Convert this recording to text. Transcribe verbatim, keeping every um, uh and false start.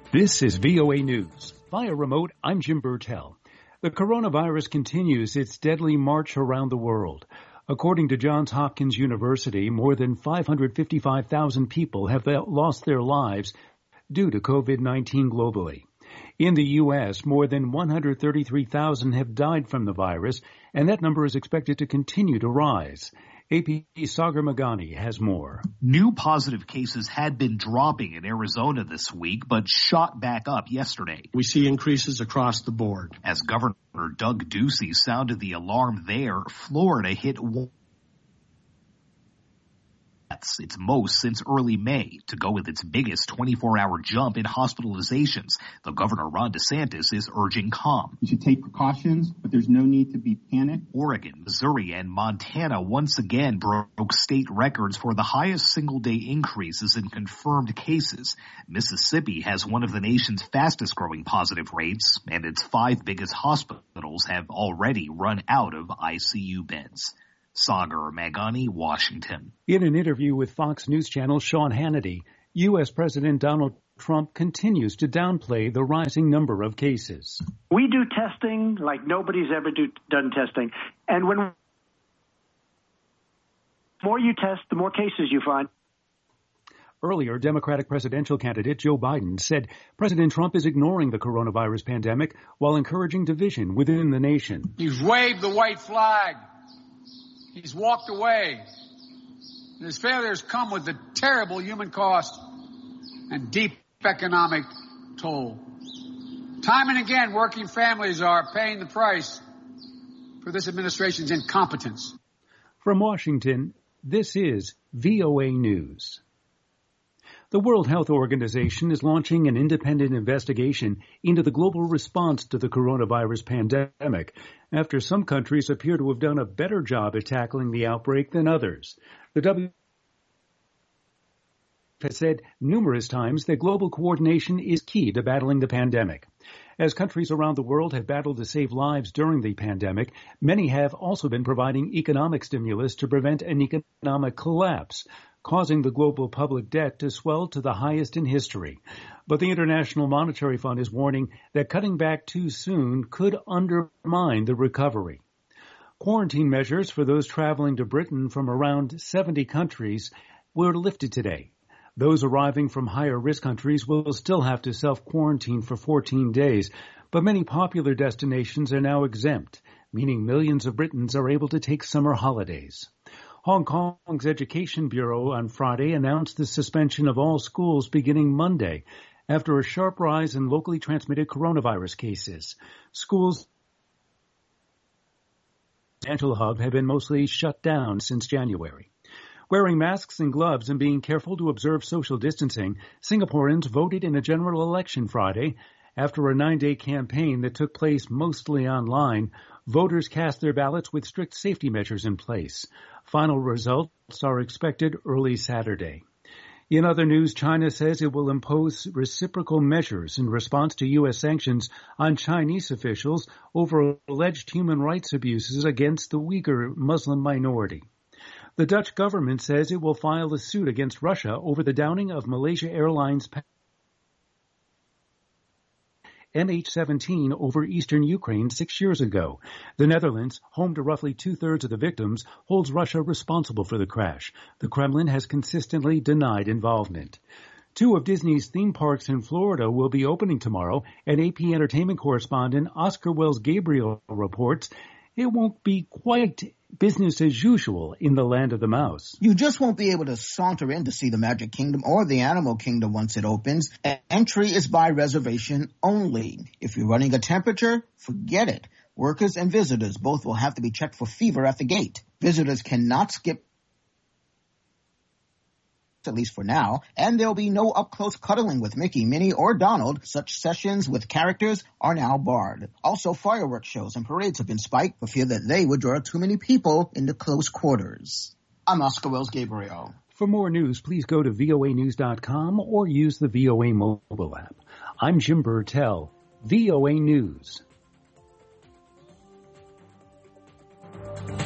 This is V O A News. Via remote, I'm Jim Burtell. The coronavirus continues its deadly march around the world. According to Johns Hopkins University, more than five hundred fifty-five thousand people have lost their lives due to covid nineteen globally. In the U S, more than one hundred thirty-three thousand have died from the virus, and that number is expected to continue to rise. A P's Sagar Meghani has more. New positive cases had been dropping in Arizona this week, but shot back up yesterday. We see increases across the board. As Governor Doug Ducey sounded the alarm there, Florida hit one. Its most since early May, to go with its biggest twenty-four hour jump in hospitalizations. The Governor Ron DeSantis is urging calm. You should take precautions, but there's no need to be panicked. Oregon, Missouri, and Montana once again broke state records for the highest single-day increases in confirmed cases. Mississippi has one of the nation's fastest-growing positive rates, and its five biggest hospitals have already run out of I C U beds. Sagar Meghani, Washington. In an interview with Fox News Channel's Sean Hannity, U S President Donald Trump continues to downplay the rising number of cases. We do testing like nobody's ever do, done testing. And when the more you test, the more cases you find. Earlier, Democratic presidential candidate Joe Biden said President Trump is ignoring the coronavirus pandemic while encouraging division within the nation. He's waved the white flag. He's walked away. And his failures come with a terrible human cost and deep economic toll. Time and again, working families are paying the price for this administration's incompetence. From Washington, this is V O A News. The World Health Organization is launching an independent investigation into the global response to the coronavirus pandemic, after some countries appear to have done a better job at tackling the outbreak than others. The W H O has said numerous times that global coordination is key to battling the pandemic. As countries around the world have battled to save lives during the pandemic, many have also been providing economic stimulus to prevent an economic collapse, causing the global public debt to swell to the highest in history. But the International Monetary Fund is warning that cutting back too soon could undermine the recovery. Quarantine measures for those traveling to Britain from around seventy countries were lifted today. Those arriving from higher-risk countries will still have to self-quarantine for fourteen days, but many popular destinations are now exempt, meaning millions of Britons are able to take summer holidays. Hong Kong's Education Bureau on Friday announced the suspension of all schools beginning Monday after a sharp rise in locally transmitted coronavirus cases. Schools in the Central Hub have been mostly shut down since January. Wearing masks and gloves and being careful to observe social distancing, Singaporeans voted in a general election Friday. After a nine-day campaign that took place mostly online, voters cast their ballots with strict safety measures in place. Final results are expected early Saturday. In other news, China says it will impose reciprocal measures in response to U S sanctions on Chinese officials over alleged human rights abuses against the Uyghur Muslim minority. The Dutch government says it will file a suit against Russia over the downing of Malaysia Airlines M H seventeen over eastern Ukraine six years ago. The Netherlands, home to roughly two-thirds of the victims, holds Russia responsible for the crash. The Kremlin has consistently denied involvement. Two of Disney's theme parks in Florida will be opening tomorrow, and A P entertainment correspondent Oscar Wells Gabriel reports it won't be quite business as usual in the land of the mouse. You just won't be able to saunter in to see the Magic Kingdom or the Animal Kingdom once it opens. Entry is by reservation only. If you're running a temperature, forget it. Workers and visitors both will have to be checked for fever at the gate. Visitors cannot skip, at least for now, and there'll be no up-close cuddling with Mickey, Minnie, or Donald. Such sessions with characters are now barred. Also, fireworks shows and parades have been spiked for fear that they would draw too many people into close quarters. I'm Oscar Wells Gabriel. For more news, please go to V O A news dot com or use the V O A mobile app. I'm Jim Burtell, V O A News.